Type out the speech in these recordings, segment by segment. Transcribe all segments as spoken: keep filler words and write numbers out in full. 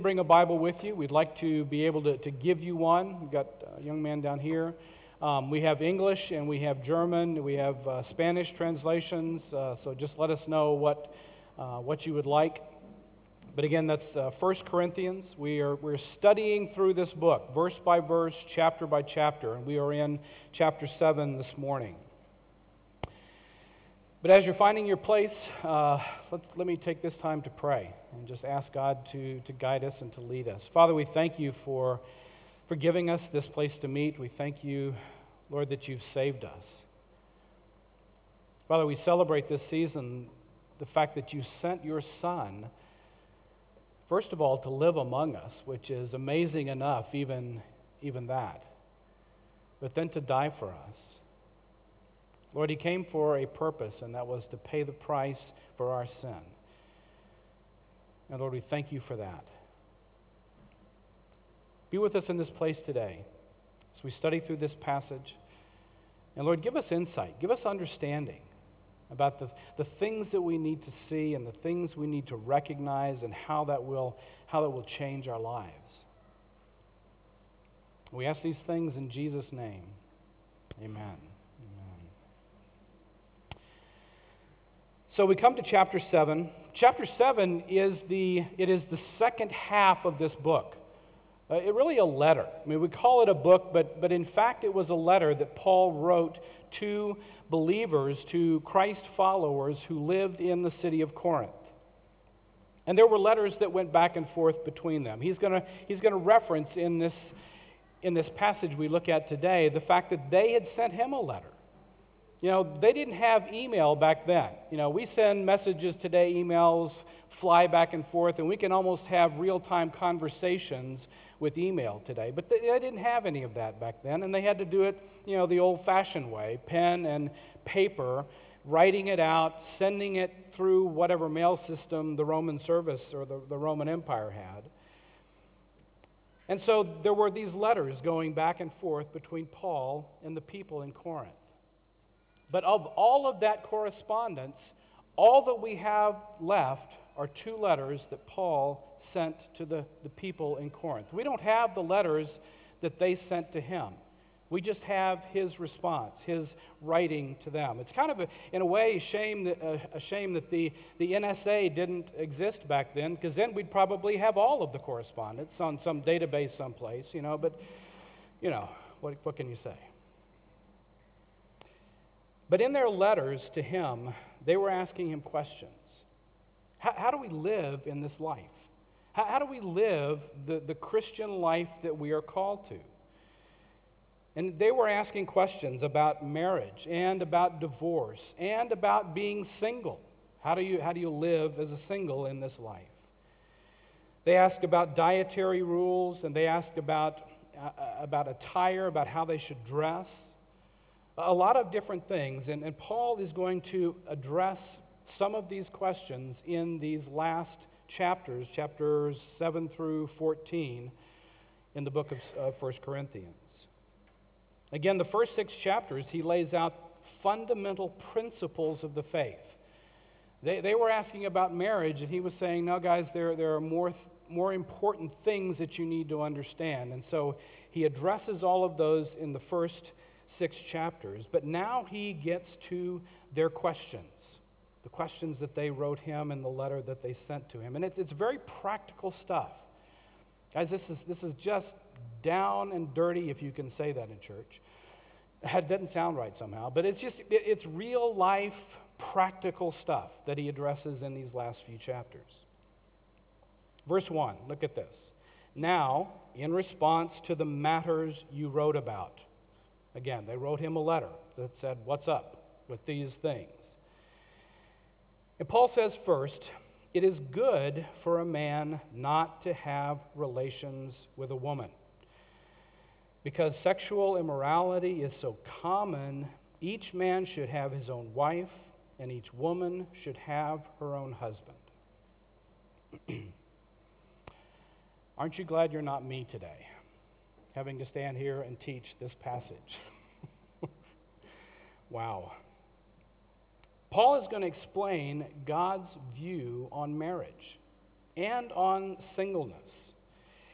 Bring a Bible with you. We'd like to be able to, to give you one. We've got a young man down here. Um, we have English and we have German. We have uh, Spanish translations. Uh, so just let us know what uh, what you would like. But again, that's uh, First Corinthians. We are we're studying through this book, verse by verse, chapter by chapter, and we are in chapter seven this morning. But as you're finding your place, uh, let, let me take this time to pray and just ask God to, to guide us and to lead us. Father, we thank you for, for giving us this place to meet. We thank you, Lord, that you've saved us. Father, we celebrate this season the fact that you sent your Son, first of all, to live among us, which is amazing enough, even, even that, but then to die for us. Lord, he came for a purpose, and that was to pay the price for our sin. And Lord, we thank you for that. Be with us in this place today as we study through this passage. And Lord, give us insight, give us understanding about the, the things that we need to see and the things we need to recognize and how that will, how that will change our lives. We ask these things in Jesus' name. Amen. So we come to chapter seven. Chapter seven is the, it is the second half of this book. Uh, it really a letter. I mean, we call it a book, but, but in fact it was a letter that Paul wrote to believers, to Christ followers who lived in the city of Corinth. And there were letters that went back and forth between them. He's going to he's going to reference in this, in this passage we look at today the fact that they had sent him a letter. You know, they didn't have email back then. You know, we send messages today, emails fly back and forth, and we can almost have real-time conversations with email today. But they, they didn't have any of that back then, and they had to do it, you know, the old-fashioned way, pen and paper, writing it out, sending it through whatever mail system the Roman service or the, the Roman Empire had. And so there were these letters going back and forth between Paul and the people in Corinth. But of all of that correspondence, all that we have left are two letters that Paul sent to the, the people in Corinth. We don't have the letters that they sent to him. We just have his response, his writing to them. It's kind of, a, in a way, a shame that, uh, a shame that the, the N S A didn't exist back then, because then we'd probably have all of the correspondence on some database someplace, you know, but, you know, what, what can you say? But in their letters to him, they were asking him questions. How, how do we live in this life? How, how do we live the, the Christian life that we are called to? And they were asking questions about marriage and about divorce and about being single. How do you, how do you live as a single in this life? They asked about dietary rules, and they asked about, uh, about attire, about how they should dress. A lot of different things, and, and Paul is going to address some of these questions in these last chapters, chapters seven through fourteen in the book of uh, First Corinthians. Again, the first six chapters, he lays out fundamental principles of the faith. They, they were asking about marriage, and he was saying, no, guys, there, there are more, more important things that you need to understand. And so he addresses all of those in the first six chapters, but now he gets to their questions, the questions that they wrote him in the letter that they sent to him. And it's, it's very practical stuff. Guys, this is, this is just down and dirty, if you can say that in church. It doesn't sound right somehow, but it's just, it, it's real life, practical stuff that he addresses in these last few chapters. Verse one, look at this. Now, in response to the matters you wrote about. Again, they wrote him a letter that said, what's up with these things? And Paul says first, it is good for a man not to have relations with a woman, because sexual immorality is so common. Each man should have his own wife, and each woman should have her own husband. Aren't you glad you're not me today, having to stand here and teach this passage? Wow. Paul is going to explain God's view on marriage and on singleness.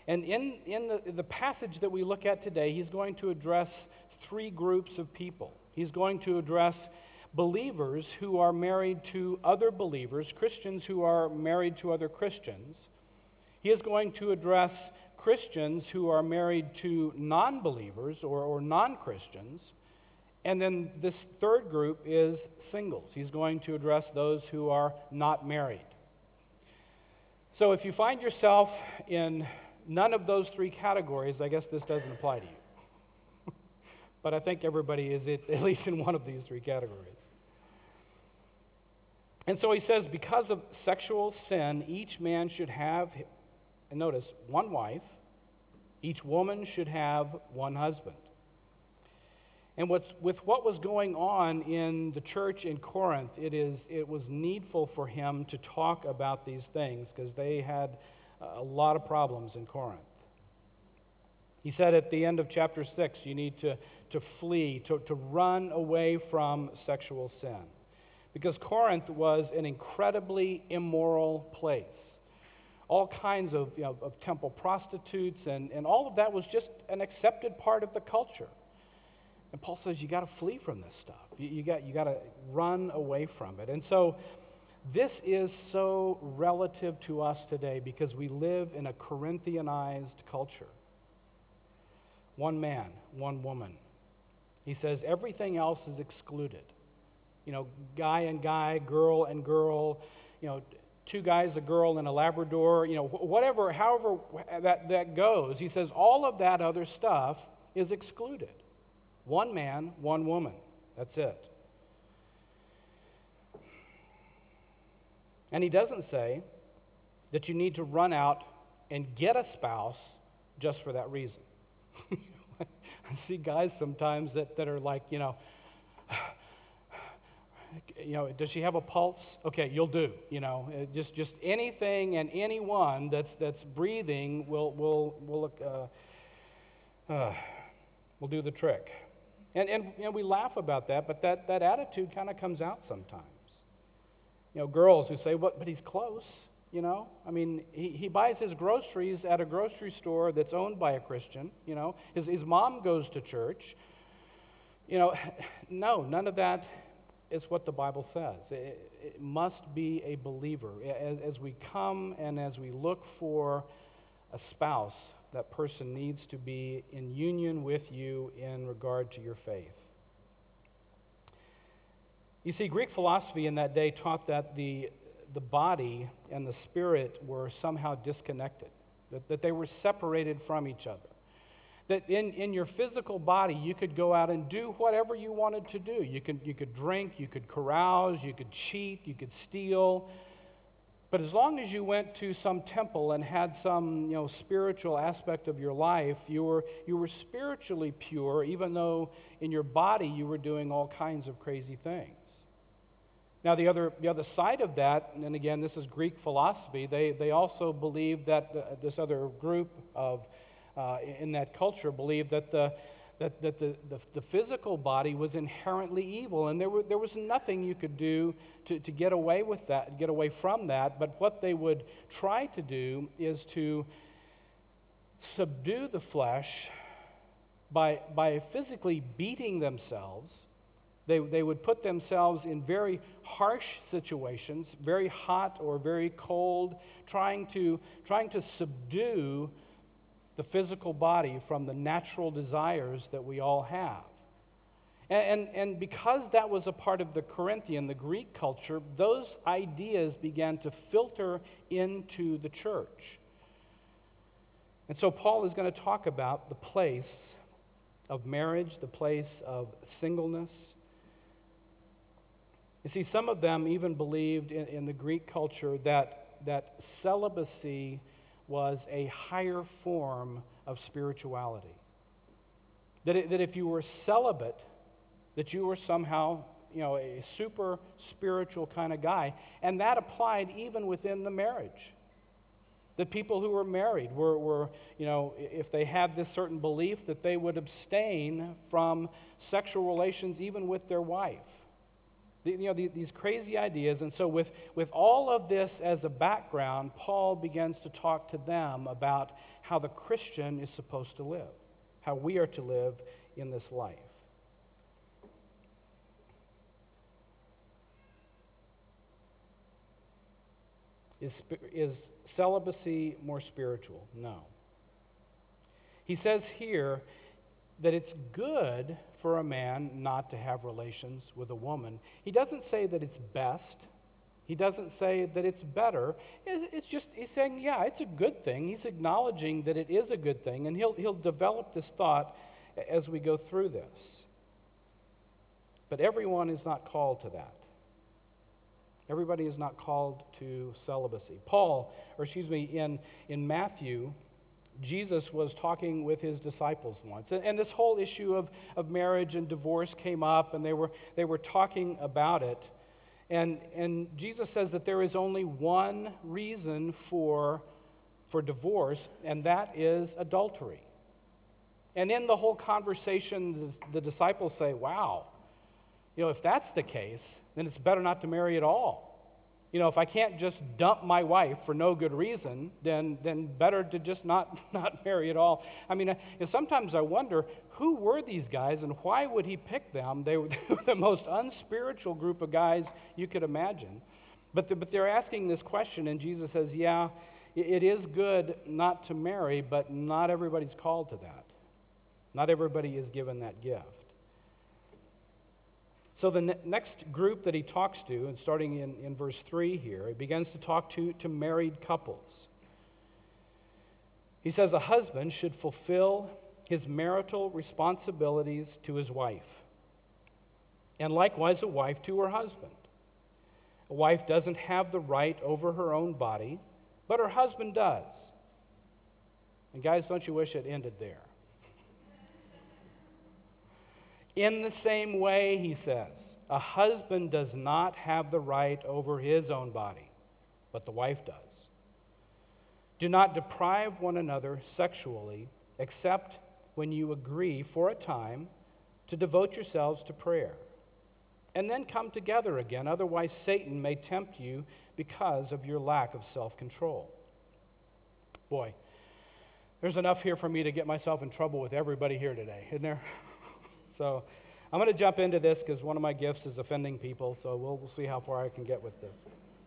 And in, in the, the passage that we look at today, he's going to address three groups of people. He's going to address believers who are married to other believers, Christians who are married to other Christians. He is going to address Christians who are married to non-believers or, or non-Christians. And then this third group is singles. He's going to address those who are not married. So if you find yourself in none of those three categories, I guess this doesn't apply to you. But I think everybody is at, at least in one of these three categories. And so he says, because of sexual sin, each man should have, and notice, one wife. Each woman should have one husband. And what's, with what was going on in the church in Corinth, it, is, it was needful for him to talk about these things because they had a lot of problems in Corinth. He said at the end of chapter six, you need to, to flee, to, to run away from sexual sin. Because Corinth was an incredibly immoral place. All kinds of, you know, of temple prostitutes, and, and all of that was just an accepted part of the culture. And Paul says you got to flee from this stuff. You, you got you got to run away from it. And so this is so relative to us today because we live in a Corinthianized culture. One man, one woman. He says everything else is excluded. You know, guy and guy, girl and girl, you know, two guys, a girl, and a Labrador, you know, whatever, however that, that goes. He says all of that other stuff is excluded. One man, one woman. That's it. And he doesn't say that you need to run out and get a spouse just for that reason. I see guys sometimes that, that are like, you know, you know, does she have a pulse? Okay, you'll do. You know, just just anything and anyone that's that's breathing will will will uh, uh, will do the trick. And and you know, we laugh about that, but that that attitude kind of comes out sometimes. You know, girls who say, "What? But he's close." You know, I mean, he, he buys his groceries at a grocery store that's owned by a Christian. You know, his his mom goes to church. You know, no, none of that is what the Bible says. It, it must be a believer. As, as we come and as we look for a spouse, that person needs to be in union with you in regard to your faith. You see, Greek philosophy in that day taught that the, the body and the spirit were somehow disconnected, that, that they were separated from each other. That in, in your physical body, you could go out and do whatever you wanted to do. You could, you could drink, you could carouse, you could cheat, you could steal. But as long as you went to some temple and had some, you know, spiritual aspect of your life, you were, you were spiritually pure, even though in your body you were doing all kinds of crazy things. Now, the other, the other side of that, and again, this is Greek philosophy, they, they also believed that the, this other group of Uh, in that culture believed that the that, that the, the, the physical body was inherently evil, and there were there was nothing you could do to, to get away with that, get away from that. But what they would try to do is to subdue the flesh by by physically beating themselves. They they would put themselves in very harsh situations, very hot or very cold, trying to trying to subdue the physical body from the natural desires that we all have. And, and, and because that was a part of the Corinthian, the Greek culture, those ideas began to filter into the church. And so Paul is going to talk about the place of marriage, the place of singleness. You see, some of them even believed in, in the Greek culture that, that celibacy was a higher form of spirituality. That, it, that if you were celibate, that you were somehow, you know, a super spiritual kind of guy. And that applied even within the marriage. That people who were married were, were, you know, if they had this certain belief, that they would abstain from sexual relations even with their wife. The- you know, the- these crazy ideas. And so with, with all of this as a background, Paul begins to talk to them about how the Christian is supposed to live, how we are to live in this life. Is, spi- is celibacy more spiritual? No. He says here that it's good for a man not to have relations with a woman. He doesn't say that it's best. He doesn't say that it's better. It's it's just, he's saying, yeah, it's a good thing. He's acknowledging that it is a good thing, and he'll, he'll develop this thought as we go through this. But everyone is not called to that. Everybody is not called to celibacy. Paul, or excuse me, in, in Matthew, Jesus was talking with his disciples once. And, and this whole issue of, of marriage and divorce came up, and they were, they were talking about it. And, and Jesus says that there is only one reason for, for divorce, and that is adultery. And in the whole conversation, the, the disciples say, wow, you know, if that's the case, then it's better not to marry at all. You know, if I can't just dump my wife for no good reason, then then better to just not, not marry at all. I mean, I, you know, sometimes I wonder, who were these guys and why would he pick them? They were, they were the most unspiritual group of guys you could imagine. But, the, but they're asking this question, and Jesus says, yeah, it, it is good not to marry, but not everybody's called to that. Not everybody is given that gift. So the ne- next group that he talks to, and starting in, in verse three here, he begins to talk to, to married couples. He says a husband should fulfill his marital responsibilities to his wife, and likewise a wife to her husband. A wife doesn't have the right over her own body, but her husband does. And guys, don't you wish it ended there? In the same way, he says, a husband does not have the right over his own body, but the wife does. Do not deprive one another sexually, except when you agree for a time to devote yourselves to prayer. And then come together again, otherwise Satan may tempt you because of your lack of self-control. Boy, there's enough here for me to get myself in trouble with everybody here today, isn't there? So I'm going to jump into this because one of my gifts is offending people, so we'll, we'll see how far I can get with this.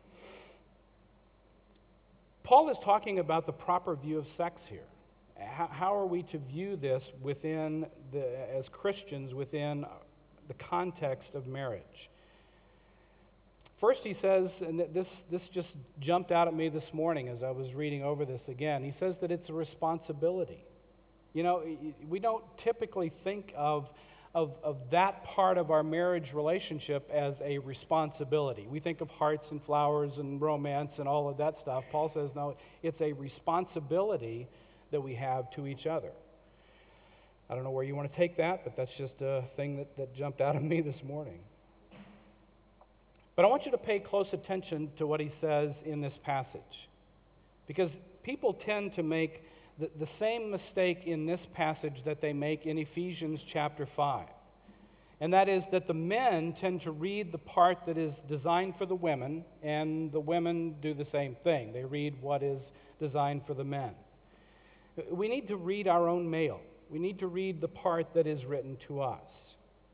Paul is talking about the proper view of sex here. How, how are we to view this within the, as Christians within the context of marriage? First, he says, and this, this just jumped out at me this morning as I was reading over this again, he says that it's a responsibility. You know, we don't typically think of Of, of that part of our marriage relationship as a responsibility. We think of hearts and flowers and romance and all of that stuff. Paul says, no, it's a responsibility that we have to each other. I don't know where you want to take that, but that's just a thing that, that jumped out at me this morning. But I want you to pay close attention to what he says in this passage, because people tend to make The, the same mistake in this passage that they make in Ephesians chapter five. And that is that the men tend to read the part that is designed for the women, and the women do the same thing. They read what is designed for the men. We need to read our own mail. We need to read the part that is written to us.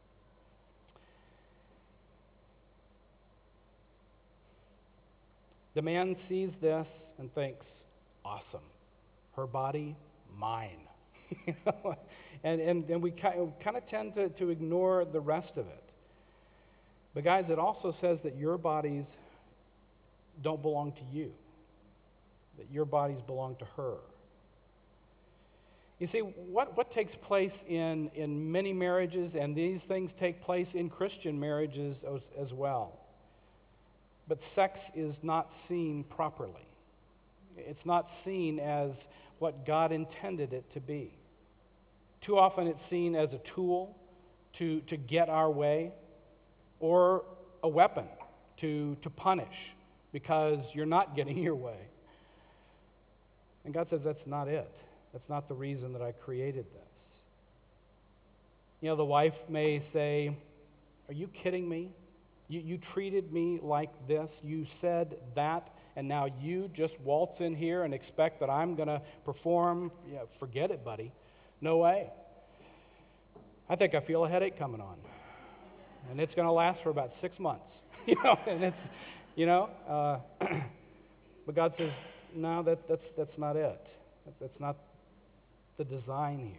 The man sees this and thinks, awesome. Her body, mine. You know? and, and, and we kind of tend to, to ignore the rest of it. But guys, it also says that your bodies don't belong to you, that your bodies belong to her. You see, what, what takes place in, in many marriages, and these things take place in Christian marriages as, as well. But sex is not seen properly. It's not seen as what God intended it to be. Too often it's seen as a tool to, to get our way, or a weapon to, to punish because you're not getting your way. And God says that's not it. That's not the reason that I created this. You know, the wife may say, are you kidding me? You, you treated me like this. You said that, and now you just waltz in here and expect that I'm going to perform. Yeah, forget it, buddy. No way. I think I feel a headache coming on, and it's going to last for about six months. you know, and it's, you know, uh, but God says, no, that, that's that's not it. That's not the design here.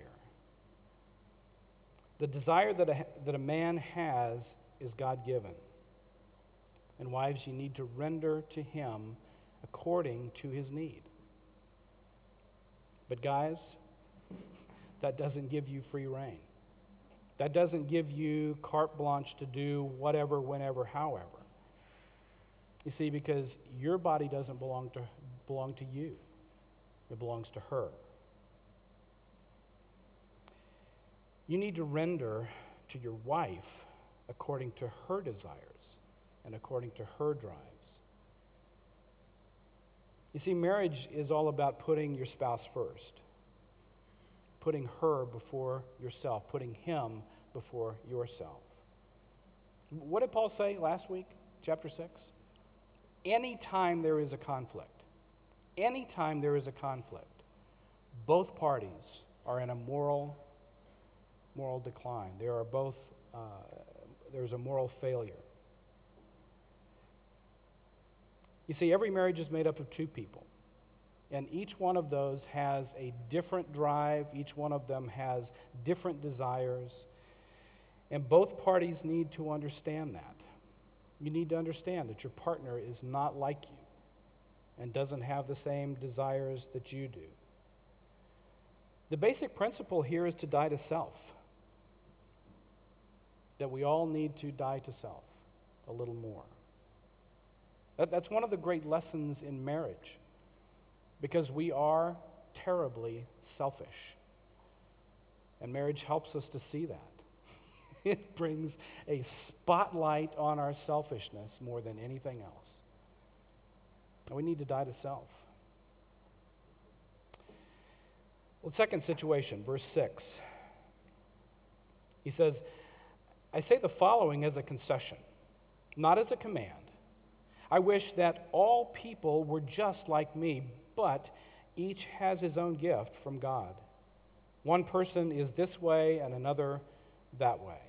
The desire that a, that a man has is God-given. And wives, you need to render to him according to his need. But guys, that doesn't give you free rein. That doesn't give you carte blanche to do whatever, whenever, however. You see, because your body doesn't belong to belong to you. It belongs to her. You need to render to your wife according to her desires and according to her drives. You see, marriage is all about putting your spouse first, putting her before yourself, putting him before yourself. What did Paul say last week, chapter six? Anytime there is a conflict, anytime there is a conflict, both parties are in a moral moral decline. There are both, uh, there's a moral failure. You see, every marriage is made up of two people, and each one of those has a different drive. Each one of them has different desires, and both parties need to understand that. You need to understand that your partner is not like you and doesn't have the same desires that you do. The basic principle here is to die to self. That we all need to die to self a little more. That, that's one of the great lessons in marriage, because we are terribly selfish. And marriage helps us to see that. It brings a spotlight on our selfishness more than anything else. And we need to die to self. Well, second situation, verse six. He says, I say the following as a concession, not as a command. I wish that all people were just like me, but each has his own gift from God. One person is this way and another that way.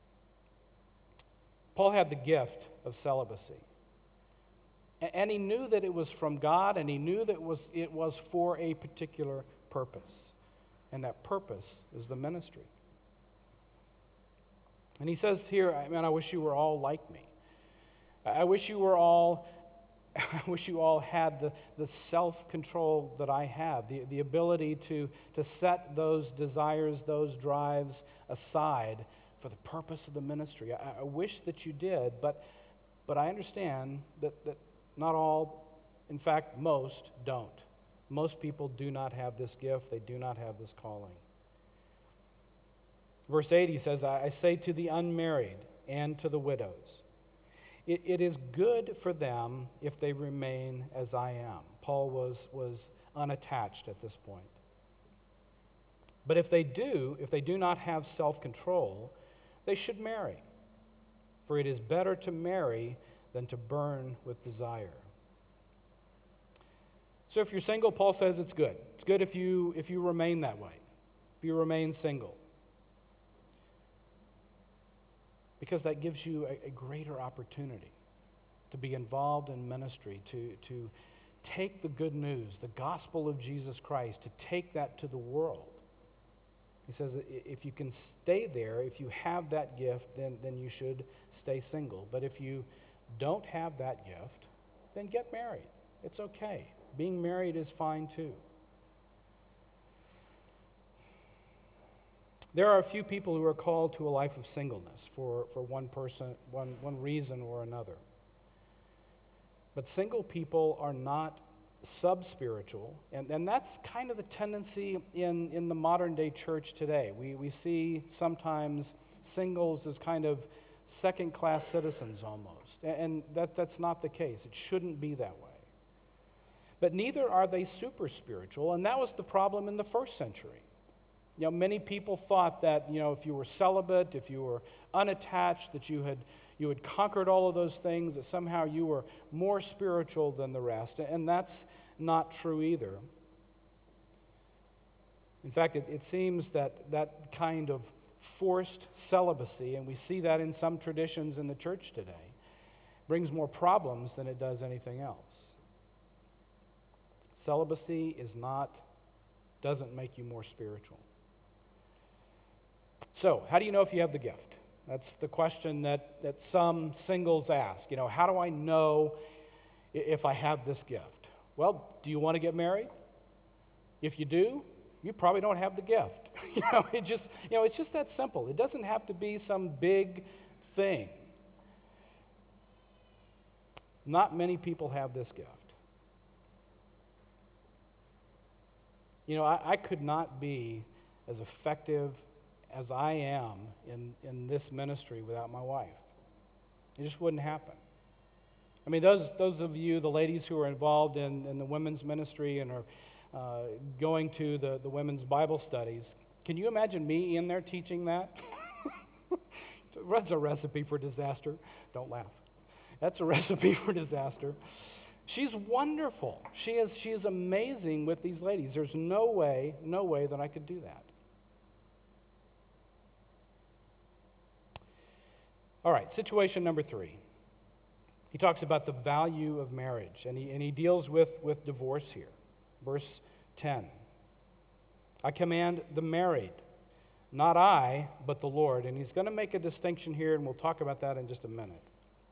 Paul had the gift of celibacy. And he knew that it was from God, and he knew that it was, it was for a particular purpose. And that purpose is the ministry. And he says here, man, I wish you were all like me. I wish you were all, I wish you all had the, the self-control that I have, the, the ability to, to set those desires, those drives aside for the purpose of the ministry. I, I wish that you did, but, but I understand that, that not all, in fact, most don't. Most people do not have this gift. They do not have this calling. Verse eight, he says, I say to the unmarried and to the widows, it, it is good for them if they remain as I am. Paul was, was unattached at this point. But if they do, if they do not have self-control, they should marry. For it is better to marry than to burn with desire. So if you're single, Paul says it's good. It's good if you if you remain that way, if you remain single. Because that gives you a, a greater opportunity to be involved in ministry, to, to take the good news, the gospel of Jesus Christ, to take that to the world. He says if you can stay there, if you have that gift, then, then you should stay single. But if you don't have that gift, then get married. It's okay. Being married is fine too. There are a few people who are called to a life of singleness for, for one person, one, one reason or another. But single people are not sub-spiritual, and, and that's kind of the tendency in, in the modern day church today. We, we see sometimes singles as kind of second-class citizens almost, and, and that, that's not the case. It shouldn't be that way. But neither are they super spiritual, and that was the problem in the first century. You know, many people thought that, you know, if you were celibate, if you were unattached, that you had, you had conquered all of those things, that somehow you were more spiritual than the rest. And that's not true either. In fact, it, it seems that that kind of forced celibacy, and we see that in some traditions in the church today, brings more problems than it does anything else. Celibacy is not, doesn't make you more spiritual. So, how do you know if you have the gift? That's the question that, that some singles ask. You know, how do I know if I have this gift? Well, do you want to get married? If you do, you probably don't have the gift. you know, it just, you know, it's just that simple. It doesn't have to be some big thing. Not many people have this gift. You know, I, I could not be as effective as I am in, in this ministry without my wife. It just wouldn't happen. I mean, those those of you, the ladies who are involved in, in the women's ministry and are uh, going to the, the women's Bible studies, can you imagine me in there teaching that? That's a recipe for disaster. Don't laugh. That's a recipe for disaster. She's wonderful. She is, she is amazing with these ladies. There's no way, no way that I could do that. All right, situation number three. He talks about the value of marriage, and he, and he deals with, with divorce here. Verse ten. I command the married, not I, but the Lord. And he's going to make a distinction here, and we'll talk about that in just a minute.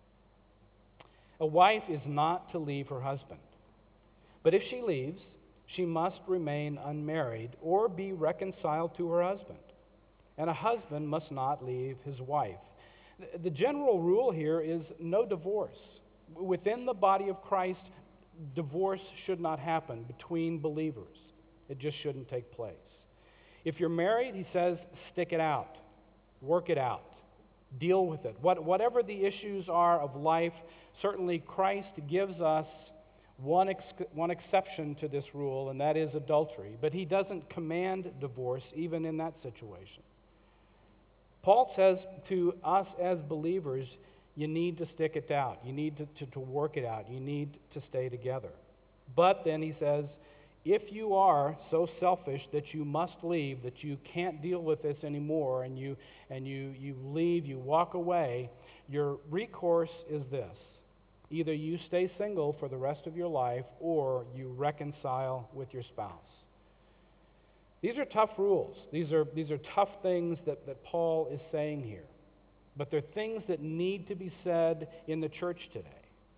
A wife is not to leave her husband. But if she leaves, she must remain unmarried or be reconciled to her husband. And a husband must not leave his wife. The general rule here is no divorce. Within the body of Christ, divorce should not happen between believers. It just shouldn't take place. If you're married, he says, stick it out. Work it out. Deal with it. What, whatever the issues are of life, certainly Christ gives us one, ex- one exception to this rule, and that is adultery. But he doesn't command divorce even in that situation. Paul says to us as believers, you need to stick it out. You need to, to, to work it out. You need to stay together. But then he says, if you are so selfish that you must leave, that you can't deal with this anymore, and you and you you leave, you walk away, your recourse is this. Either you stay single for the rest of your life, or you reconcile with your spouse. These are tough rules. These are, these are tough things that, that Paul is saying here. But they're things that need to be said in the church today.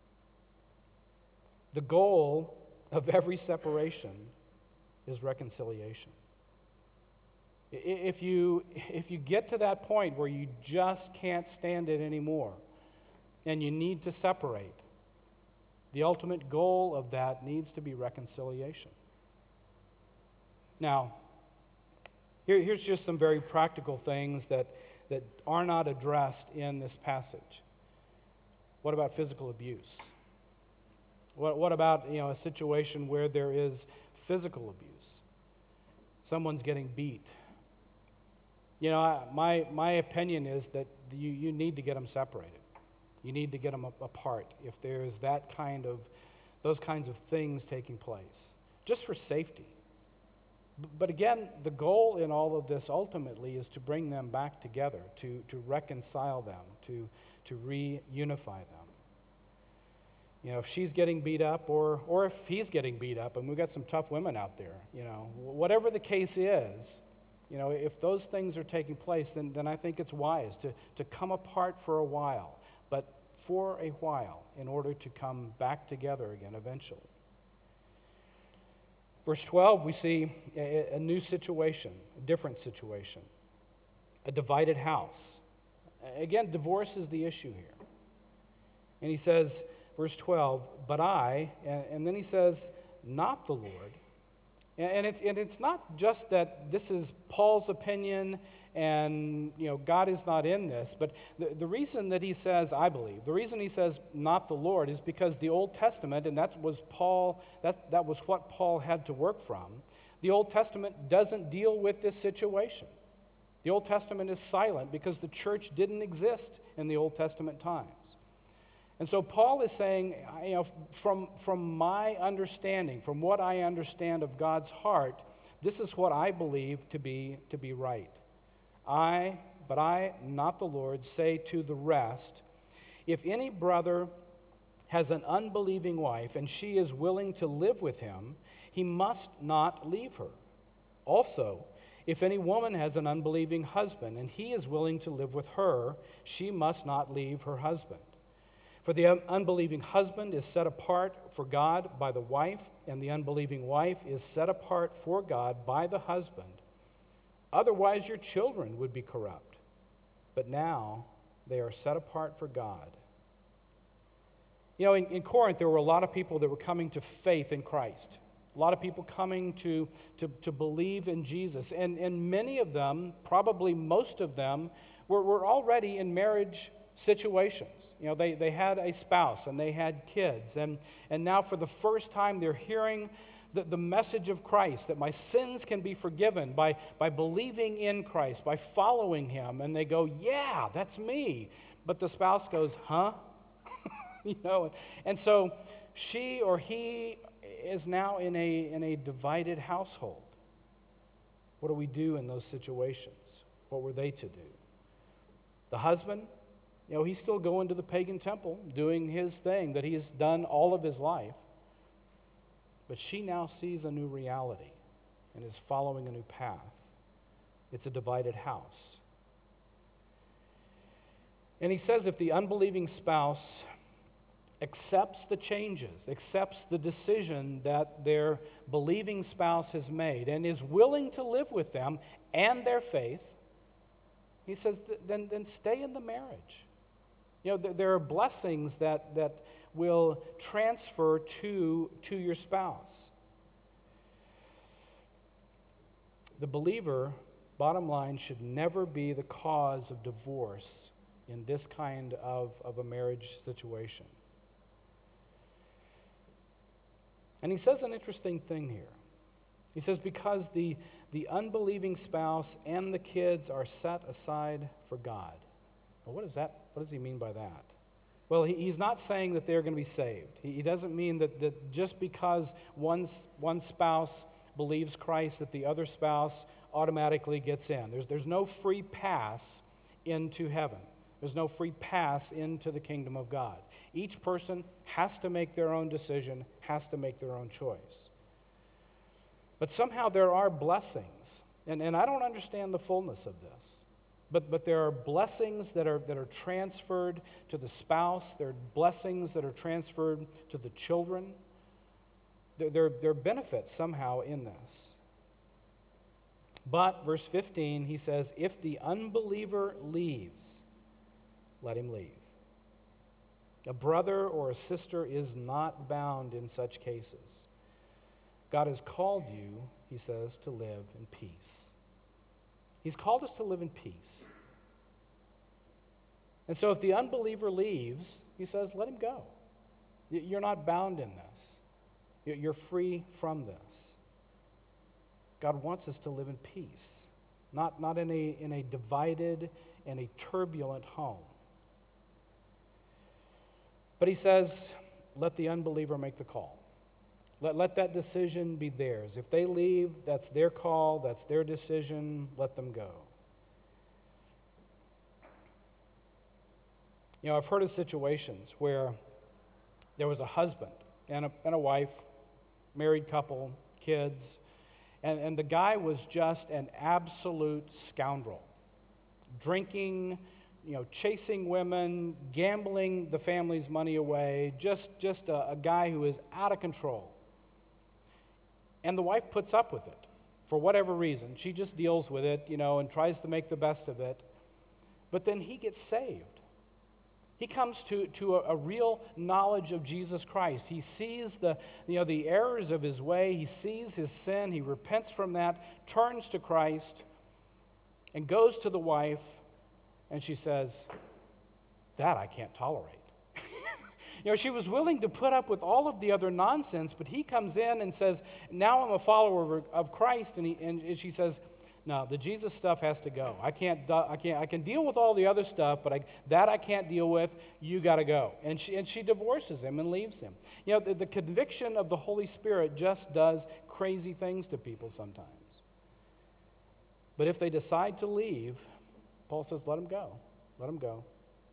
The goal of every separation is reconciliation. If you, if you get to that point where you just can't stand it anymore and you need to separate, the ultimate goal of that needs to be reconciliation. Now, here, here's just some very practical things that, that are not addressed in this passage. What about physical abuse? What, what about, you know, a situation where there is physical abuse? Someone's getting beat. You know, I, my, my opinion is that you, you need to get them separated. You need to get them apart if there's that kind of, those kinds of things taking place, just for safety. But again, the goal in all of this ultimately is to bring them back together, to, to reconcile them, to, to reunify them. You know, if she's getting beat up or, or if he's getting beat up, and we've got some tough women out there, you know, whatever the case is, you know, if those things are taking place, then, then I think it's wise to, to come apart for a while, but for a while in order to come back together again eventually. Verse twelve, we see a, a new situation, a different situation, a divided house. Again, divorce is the issue here. And he says, verse twelve, but I, and, and then he says, not the Lord. And, and, it's, and it's not just that this is Paul's opinion and, you know, God is not in this, but the, the reason that he says, I believe, the reason he says not the Lord is because the Old Testament, and that was Paul, that, that was what Paul had to work from, the Old Testament doesn't deal with this situation. The Old Testament is silent because the church didn't exist in the Old Testament times. And so Paul is saying, you know, from, from my understanding, from what I understand of God's heart, this is what I believe to be, to be right. I, but I, not the Lord, say to the rest, if any brother has an unbelieving wife and she is willing to live with him, he must not leave her. Also, if any woman has an unbelieving husband and he is willing to live with her, she must not leave her husband. For the unbelieving husband is set apart for God by the wife, and the unbelieving wife is set apart for God by the husband. Otherwise, your children would be corrupt. But now they are set apart for God. You know, in, in Corinth, there were a lot of people that were coming to faith in Christ. A lot of people coming to, to, to believe in Jesus. And, and many of them, probably most of them, were, were already in marriage situations. You know, they, they had a spouse and they had kids. And, and now for the first time, they're hearing the, the message of Christ, that my sins can be forgiven by, by believing in Christ, by following him. And they go, yeah, that's me. But the spouse goes, huh? You know, and so she or he is now in a, in a divided household. What do we do in those situations? What were they to do? The husband, you know, he's still going to the pagan temple, doing his thing that he has done all of his life. But she now sees a new reality and is following a new path. It's a divided house. And he says if the unbelieving spouse accepts the changes, accepts the decision that their believing spouse has made, and is willing to live with them and their faith, he says, then, then stay in the marriage. You know, th- there are blessings that, that will transfer to, to your spouse. The believer, bottom line, should never be the cause of divorce in this kind of, of a marriage situation. And he says an interesting thing here. He says, because the, the unbelieving spouse and the kids are set aside for God. Well, what is that? What does he mean by that? Well, he, he's not saying that they're going to be saved. He, he doesn't mean that, that just because one, one spouse believes Christ, that the other spouse automatically gets in. There's, there's no free pass into heaven. There's no free pass into the kingdom of God. Each person has to make their own decision, has to make their own choice. But somehow there are blessings, and, and I don't understand the fullness of this, but, but there are blessings that are, that are transferred to the spouse. There are blessings that are transferred to the children. There, there, there are benefits somehow in this. But, verse fifteen, he says, if the unbeliever leaves, let him leave. A brother or a sister is not bound in such cases. God has called you, he says, to live in peace. He's called us to live in peace. And so if the unbeliever leaves, he says, let him go. You're not bound in this. You're free from this. God wants us to live in peace, not, not in a, in a divided and a turbulent home. But he says, let the unbeliever make the call. Let, let that decision be theirs. If they leave, that's their call, that's their decision, let them go. You know, I've heard of situations where there was a husband and a, and a wife, married couple, kids, and, and the guy was just an absolute scoundrel. Drinking, you know, chasing women, gambling the family's money away, just, just a, a guy who is out of control. And the wife puts up with it for whatever reason. She just deals with it, you know, and tries to make the best of it. But then he gets saved. He comes to, to a, a real knowledge of Jesus Christ. He sees the, you know, the errors of his way. He sees his sin. He repents from that, turns to Christ, and goes to the wife, and she says, that I can't tolerate. You know, she was willing to put up with all of the other nonsense, but he comes in and says, now I'm a follower of Christ, and, he, and she says, No, the Jesus stuff has to go. I can't, do- I can't, I can deal with all the other stuff, but I, that I can't deal with. You got to go. And she, and she divorces him and leaves him. You know, the, the conviction of the Holy Spirit just does crazy things to people sometimes. But if they decide to leave, Paul says, let them go. Let them go.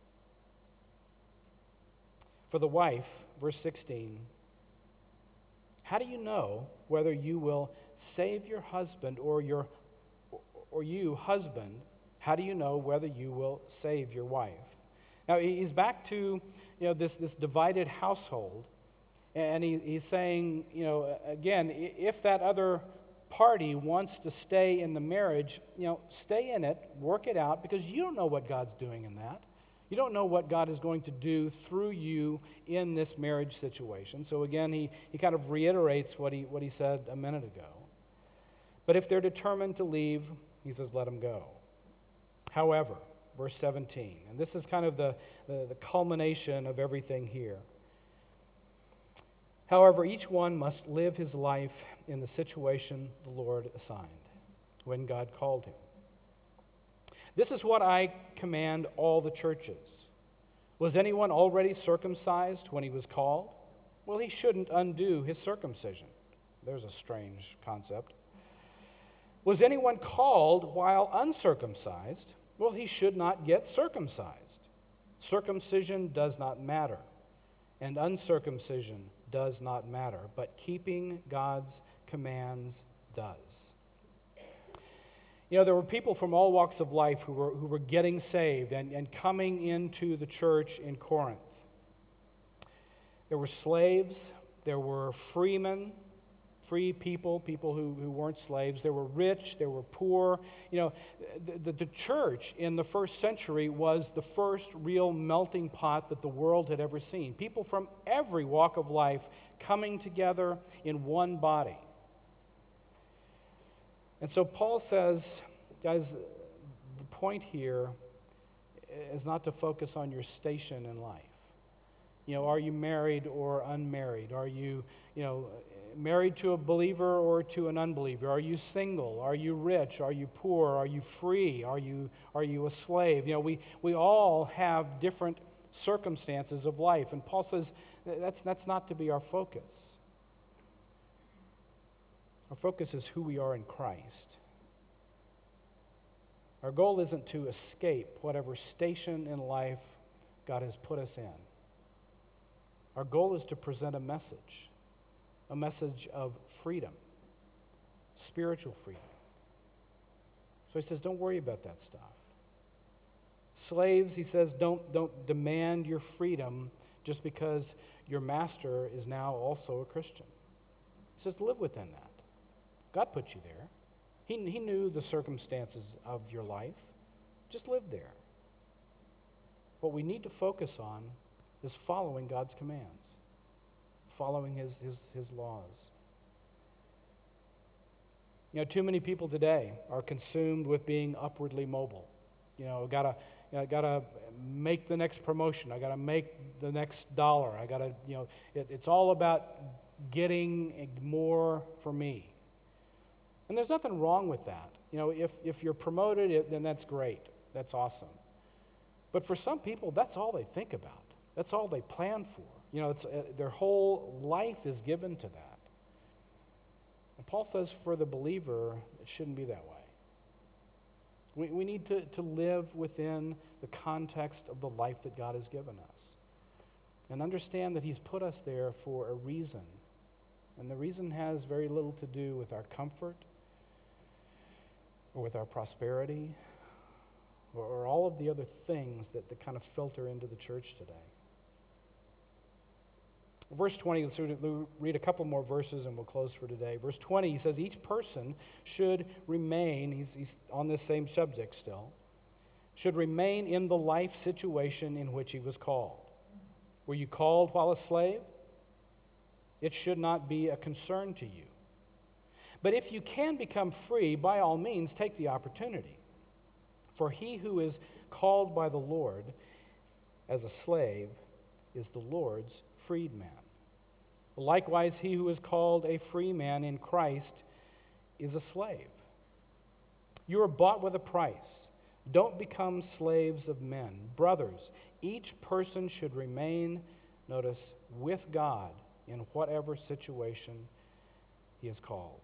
For the wife, verse sixteen, how do you know whether you will save your husband or your or you, husband, how do you know whether you will save your wife? Now, he's back to, you know, this, this divided household, and he, he's saying, you know, again, if that other party wants to stay in the marriage, you know, stay in it, work it out, because you don't know what God's doing in that. You don't know what God is going to do through you in this marriage situation. So again, he, he kind of reiterates what he, what he said a minute ago. But if they're determined to leave, he says, let them go. However, verse seventeen, and this is kind of the, the, the culmination of everything here. However, each one must live his life in the situation the Lord assigned when God called him. This is what I command all the churches. Was anyone already circumcised when he was called? Well, he shouldn't undo his circumcision. There's a strange concept. Was anyone called while uncircumcised? Well, he should not get circumcised. Circumcision does not matter, and uncircumcision does not matter, but keeping God's commands does. You know, there were people from all walks of life who were, who were getting saved and, and coming into the church in Corinth. There were slaves, there were freemen, free people, people who, who weren't slaves. There were rich, there were poor. You know, the, the, the church in the first century was the first real melting pot that the world had ever seen. People from every walk of life coming together in one body. And so Paul says, guys, the point here is not to focus on your station in life. You know, are you married or unmarried? Are you, you know, married to a believer or to an unbeliever? Are you single? Are you rich? Are you poor? Are you free? Are you, are you a slave? You know, we, we all have different circumstances of life. And Paul says that's, that's not to be our focus. Our focus is who we are in Christ. Our goal isn't to escape whatever station in life God has put us in. Our goal is to present a message, a message of freedom, spiritual freedom. So he says, don't worry about that stuff. Slaves, he says, don't, don't demand your freedom just because your master is now also a Christian. He says, live within that. God put you there. He, he knew the circumstances of your life. Just live there. What we need to focus on is following God's commands, following his, his, his laws. You know, too many people today are consumed with being upwardly mobile. You know, gotta, you know, gotta make the next promotion. I gotta make the next dollar. I gotta, you know, it, it's all about getting more for me. And there's nothing wrong with that. You know, if, if you're promoted, it, then that's great. That's awesome. But for some people, that's all they think about. That's all they plan for. You know, it's, uh, their whole life is given to that. And Paul says for the believer, it shouldn't be that way. We, we need to, to live within the context of the life that God has given us. And understand that he's put us there for a reason. And the reason has very little to do with our comfort or with our prosperity or, or all of the other things that, that kind of filter into the church today. Verse twenty, let's read a couple more verses and we'll close for today. Verse twenty, he says, each person should remain, he's, he's on this same subject still, should remain in the life situation in which he was called. Were you called while a slave? It should not be a concern to you. But if you can become free, by all means, take the opportunity. For he who is called by the Lord as a slave is the Lord's freedman. Likewise, he who is called a free man in Christ is a slave. You are bought with a price. Don't become slaves of men. Brothers, each person should remain, notice, with God in whatever situation he is called.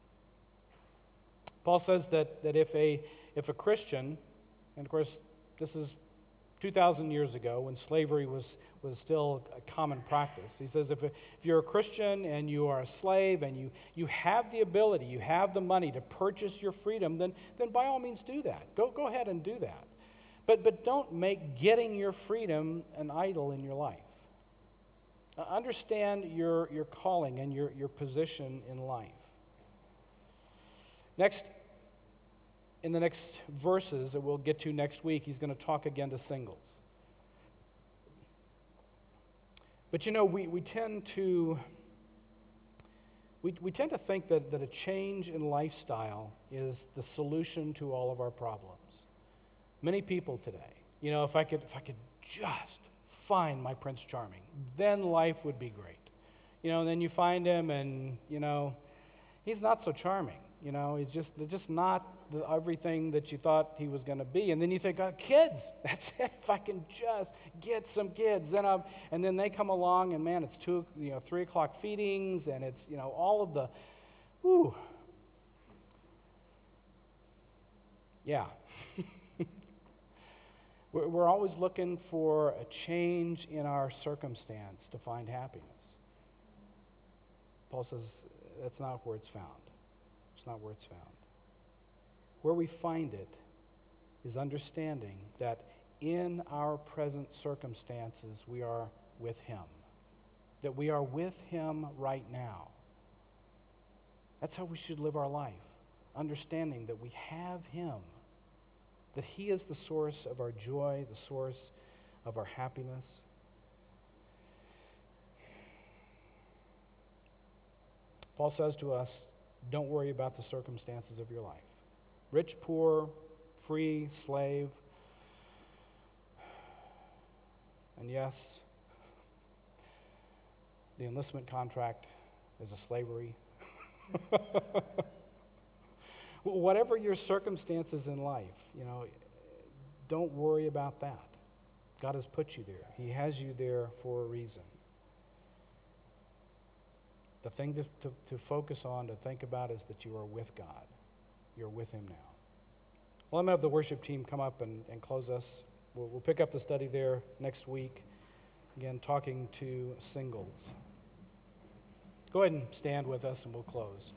Paul says that, that if a if a Christian, and of course this is two thousand years ago when slavery was, was still a common practice. He says if, if you're a Christian and you are a slave and you, you have the ability, you have the money to purchase your freedom, then, then by all means do that. Go, go ahead and do that. But, but don't make getting your freedom an idol in your life. Uh, understand your, your calling and your, your position in life. Next, in the next verses that we'll get to next week, he's going to talk again to singles. But you know, we, we tend to we, we tend to think that, that a change in lifestyle is the solution to all of our problems. Many people today, you know, if I could if I could just find my Prince Charming, then life would be great. You know, and then you find him and, you know, he's not so charming. You know, he's just they're just not the, everything that you thought he was going to be. And then you think, oh, kids, that's it. If I can just get some kids, then I'm, and then they come along, and man, it's two, you know, three o'clock feedings, and it's, you know, all of the, whew, yeah. we're, we're always looking for a change in our circumstance to find happiness. Paul says that's not where it's found. It's not where it's found. Where we find it is understanding that in our present circumstances we are with him. That we are with him right now. That's how we should live our life. Understanding that we have him. That he is the source of our joy, the source of our happiness. Paul says to us, don't worry about the circumstances of your life. Rich, poor, free, slave. And yes, the enlistment contract is a slavery. Whatever your circumstances in life, you know, don't worry about that. God has put you there. He has you there for a reason. The thing to, to, to focus on, to think about, is that you are with God. You're with him now. Well, I'm going to have the worship team come up and, and close us. We'll, we'll pick up the study there next week. Again, talking to singles. Go ahead and stand with us and we'll close.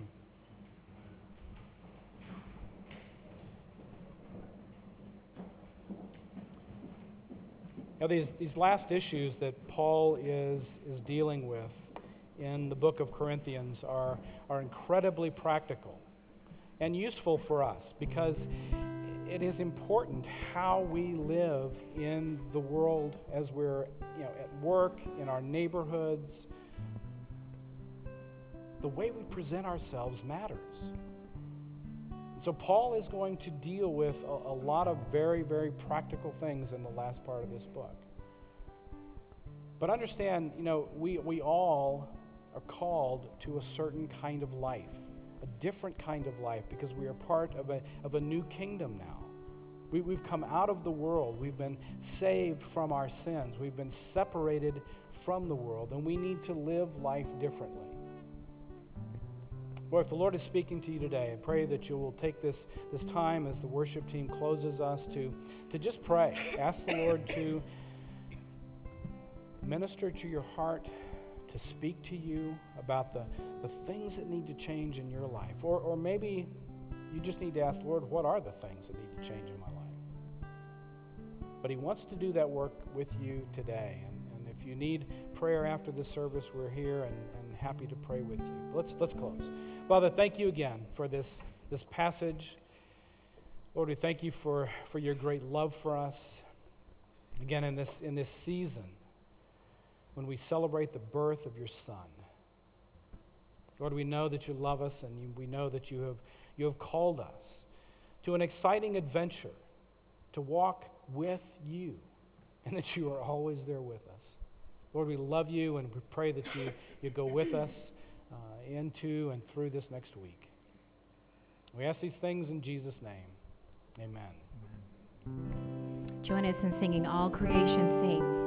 Now, these, these last issues that Paul is, is dealing with in the book of Corinthians are, are incredibly practical and useful for us, because it is important how we live in the world as we're, you know, at work, in our neighborhoods. The way we present ourselves matters. So Paul is going to deal with a, a lot of very, very practical things in the last part of this book. But understand, you know, we, we all are called to a certain kind of life, a different kind of life, because we are part of a, of a new kingdom now. We, we've come out of the world. We've been saved from our sins. We've been separated from the world, and we need to live life differently. Well, if the Lord is speaking to you today, I pray that you will take this, this time as the worship team closes us to, to just pray. Ask the Lord to minister to your heart, to speak to you about the, the things that need to change in your life. Or, or maybe you just need to ask, Lord, what are the things that need to change in my life? But he wants to do that work with you today. And, and if you need prayer after the service, we're here and, and happy to pray with you. Let's, let's close. Father, thank you again for this, this passage. Lord, we thank you for, for your great love for us. Again, in this, in this season, when we celebrate the birth of your Son. Lord, we know that you love us, and you, we know that you have, you have called us to an exciting adventure to walk with you, and that you are always there with us. Lord, we love you, and we pray that you, you go with us uh, into and through this next week. We ask these things in Jesus' name. Amen. Join us in singing All Creation Sings.